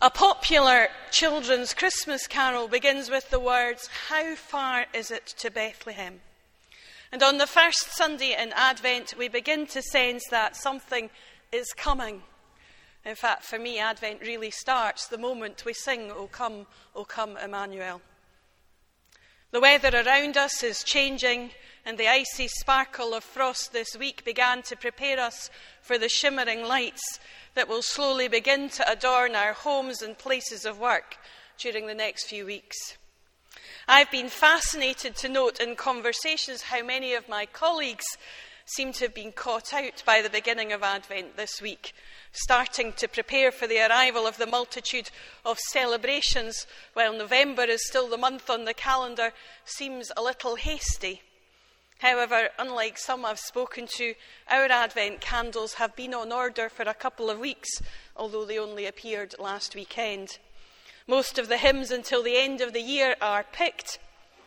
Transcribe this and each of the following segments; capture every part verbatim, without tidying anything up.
A popular children's Christmas carol begins with the words, "How far is it to Bethlehem?" And on the first Sunday in Advent, we begin to sense that something is coming. In fact, for me, Advent really starts the moment we sing, "O come, O come, Emmanuel." The weather around us is changing, and the icy sparkle of frost this week began to prepare us for the shimmering lights that will slowly begin to adorn our homes and places of work during the next few weeks. I've been fascinated to note in conversations how many of my colleagues seem to have been caught out by the beginning of Advent this week, starting to prepare for the arrival of the multitude of celebrations, while November is still the month on the calendar, seems a little hasty. However, unlike some I've spoken to, our Advent candles have been on order for a couple of weeks, although they only appeared last weekend. Most of the hymns until the end of the year are picked.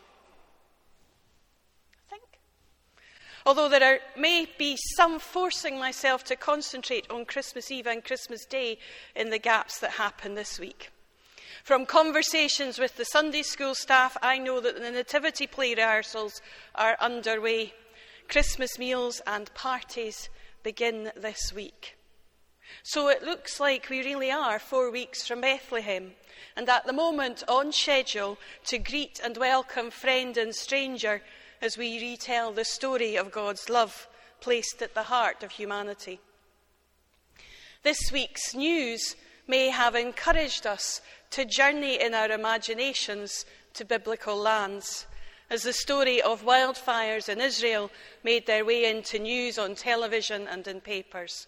I think. Although there are, may be some forcing myself to concentrate on Christmas Eve and Christmas Day in the gaps that happen this week. From conversations with the Sunday school staff, I know that the nativity play rehearsals are underway. Christmas meals and parties begin this week. So it looks like we really are four weeks from Bethlehem, and at the moment on schedule to greet and welcome friend and stranger as we retell the story of God's love placed at the heart of humanity. This week's news may have encouraged us to journey in our imaginations to biblical lands, as the story of wildfires in Israel made their way into news on television and in papers.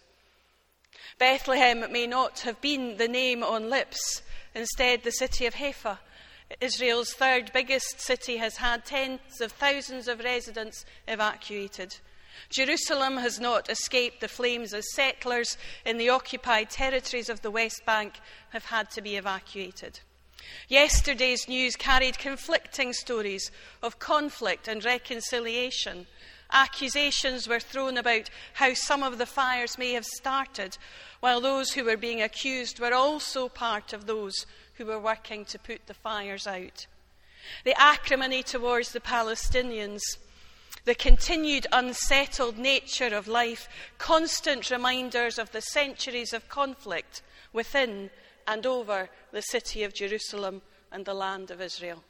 Bethlehem may not have been the name on lips. Instead, the city of Haifa, Israel's third biggest city, has had tens of thousands of residents evacuated. Jerusalem has not escaped the flames as settlers in the occupied territories of the West Bank have had to be evacuated. Yesterday's news carried conflicting stories of conflict and reconciliation. Accusations were thrown about how some of the fires may have started, while those who were being accused were also part of those who were working to put the fires out. The acrimony towards the Palestinians, the continued unsettled nature of life, constant reminders of the centuries of conflict within and over the city of Jerusalem and the land of Israel.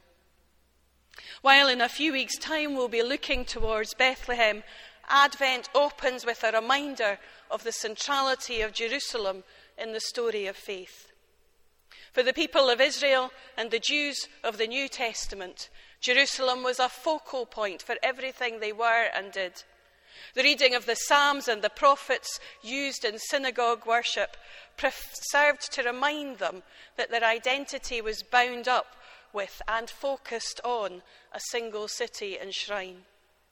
While in a few weeks' time we'll be looking towards Bethlehem, Advent opens with a reminder of the centrality of Jerusalem in the story of faith. For the people of Israel and the Jews of the New Testament, Jerusalem was a focal point for everything they were and did. The reading of the Psalms and the prophets used in synagogue worship served to remind them that their identity was bound up with and focused on a single city and shrine.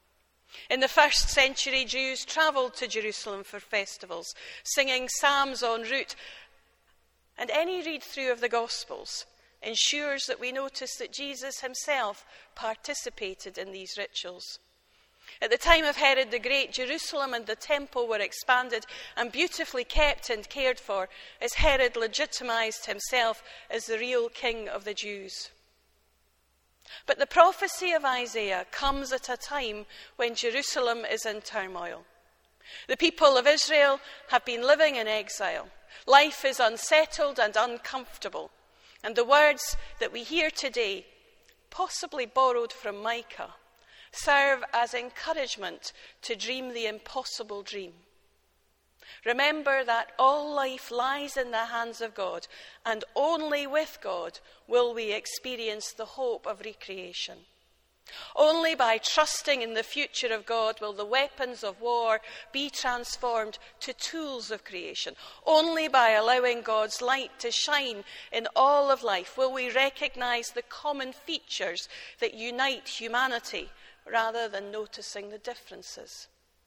In the first century, Jews travelled to Jerusalem for festivals, singing psalms en route. And any read-through of the Gospels ensures that we notice that Jesus himself participated in these rituals. At the time of Herod the Great, Jerusalem and the temple were expanded and beautifully kept and cared for, as Herod legitimised himself as the real king of the Jews. But the prophecy of Isaiah comes at a time when Jerusalem is in turmoil. The people of Israel have been living in exile. Life is unsettled and uncomfortable. And the words that we hear today, possibly borrowed from Micah, serve as encouragement to dream the impossible dream. Remember that all life lies in the hands of God, and only with God will we experience the hope of recreation. Only by trusting in the future of God will the weapons of war be transformed to tools of creation. Only by allowing God's light to shine in all of life will we recognize the common features that unite humanity rather than noticing the differences.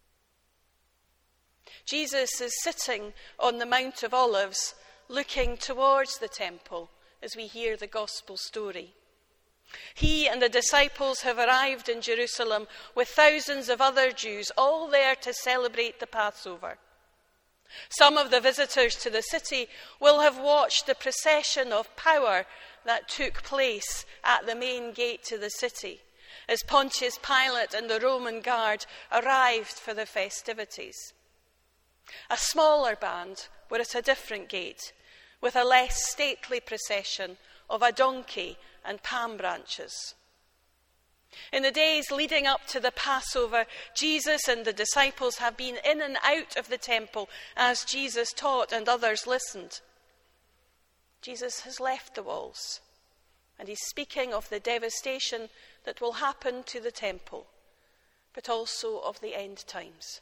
Jesus is sitting on the Mount of Olives, looking towards the temple as we hear the gospel story. He and the disciples have arrived in Jerusalem with thousands of other Jews, all there to celebrate the Passover. Some of the visitors to the city will have watched the procession of power that took place at the main gate to the city, as Pontius Pilate and the Roman guard arrived for the festivities. A smaller band were at a different gate, with a less stately procession of a donkey and palm branches. In the days leading up to the Passover, Jesus and the disciples have been in and out of the temple as Jesus taught and others listened. Jesus has left the walls, and he's speaking of the devastation that will happen to the temple, but also of the end times.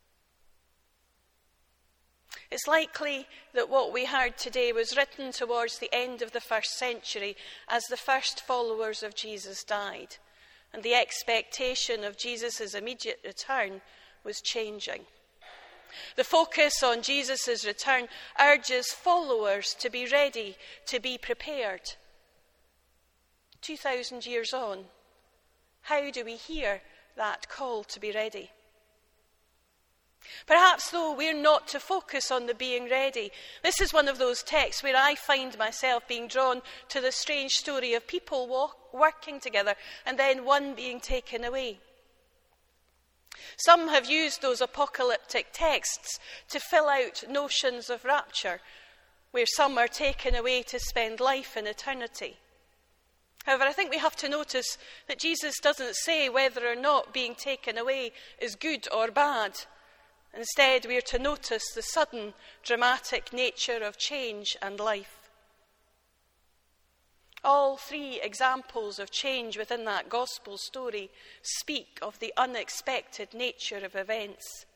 It's likely that what we heard today was written towards the end of the first century as the first followers of Jesus died, and the expectation of Jesus' immediate return was changing. The focus on Jesus' return urges followers to be ready, to be prepared. Two thousand years on, how do we hear that call to be ready? Perhaps, though, we're not to focus on the being ready. This is one of those texts where I find myself being drawn to the strange story of people walk, working together and then one being taken away. Some have used those apocalyptic texts to fill out notions of rapture, where some are taken away to spend life in eternity. However, I think we have to notice that Jesus doesn't say whether or not being taken away is good or bad. Instead, we are to notice the sudden, dramatic nature of change and life. All three examples of change within that gospel story speak of the unexpected nature of events.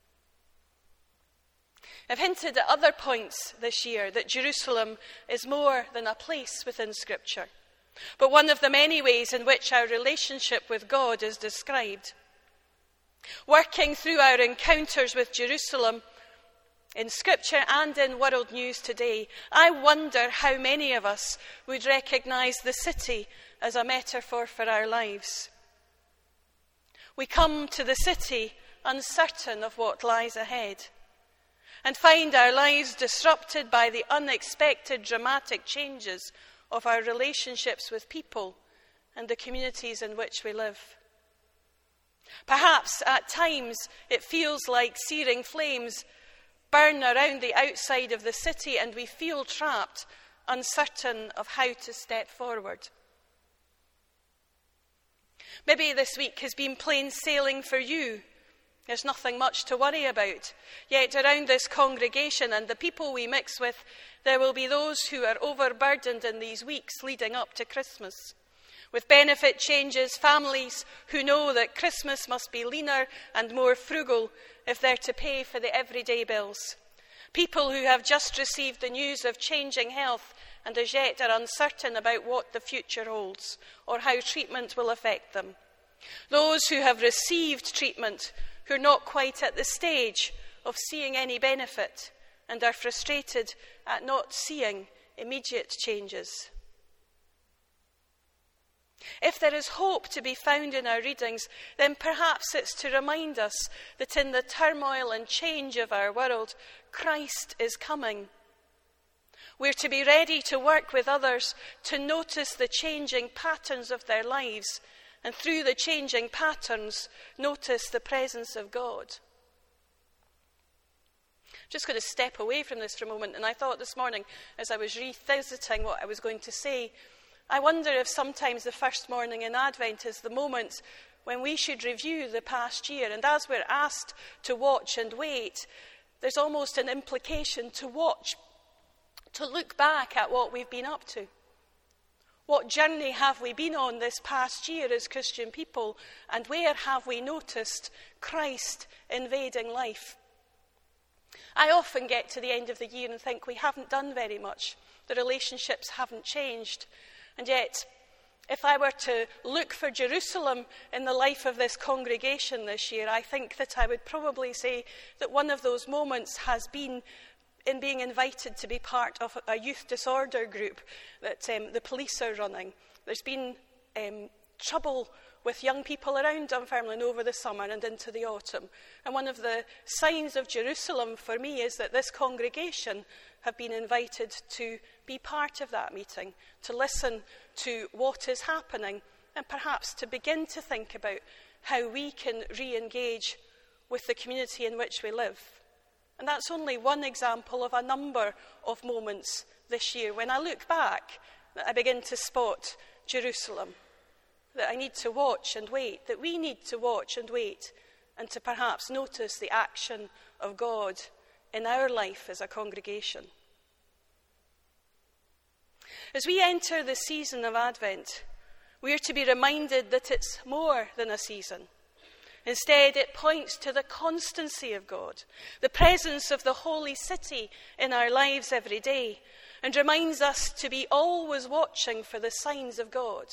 I've hinted at other points this year that Jerusalem is more than a place within Scripture, but one of the many ways in which our relationship with God is described. Working through our encounters with Jerusalem in Scripture and in world news today, I wonder how many of us would recognise the city as a metaphor for our lives. We come to the city uncertain of what lies ahead, and find our lives disrupted by the unexpected dramatic changes of our relationships with people and the communities in which we live. Perhaps at times it feels like searing flames burn around the outside of the city and we feel trapped, uncertain of how to step forward. Maybe this week has been plain sailing for you. There's nothing much to worry about. Yet around this congregation and the people we mix with, there will be those who are overburdened in these weeks leading up to Christmas. With benefit changes, families who know that Christmas must be leaner and more frugal if they're to pay for the everyday bills. People who have just received the news of changing health and as yet are uncertain about what the future holds or how treatment will affect them. Those who have received treatment who are not quite at the stage of seeing any benefit and are frustrated at not seeing immediate changes. If there is hope to be found in our readings, then perhaps it's to remind us that in the turmoil and change of our world, Christ is coming. We're to be ready to work with others, to notice the changing patterns of their lives, and through the changing patterns, notice the presence of God. I'm just going to step away from this for a moment, and I thought this morning, as I was revisiting what I was going to say, I wonder if sometimes the first morning in Advent is the moment when we should review the past year. And as we're asked to watch and wait, there's almost an implication to watch, to look back at what we've been up to. What journey have we been on this past year as Christian people, and where have we noticed Christ invading life? I often get to the end of the year and think we haven't done very much. The relationships haven't changed. And yet, if I were to look for Jerusalem in the life of this congregation this year, I think that I would probably say that one of those moments has been in being invited to be part of a youth disorder group that um, the police are running. There's been um, trouble with young people around Dunfermline over the summer and into the autumn. And one of the signs of Jerusalem for me is that this congregation have been invited to be part of that meeting, to listen to what is happening, and perhaps to begin to think about how we can re-engage with the community in which we live. And that's only one example of a number of moments this year. When I look back, I begin to spot Jerusalem, that I need to watch and wait, that we need to watch and wait, and to perhaps notice the action of God in our life as a congregation. As we enter the season of Advent, we are to be reminded that it's more than a season. Instead, it points to the constancy of God, the presence of the holy city in our lives every day, and reminds us to be always watching for the signs of God.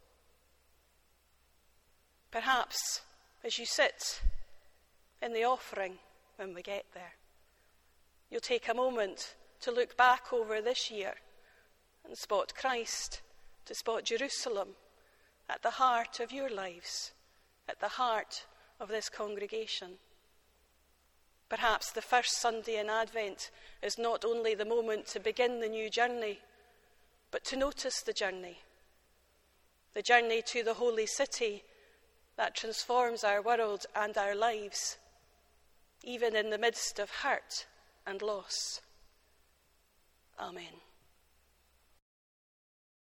Perhaps as you sit in the offering when we get there, you'll take a moment to look back over this year and spot Christ, to spot Jerusalem at the heart of your lives, at the heart of this congregation. Perhaps the first Sunday in Advent is not only the moment to begin the new journey, but to notice the journey. The journey to the holy city that transforms our world and our lives, even in the midst of hurt and loss. Amen.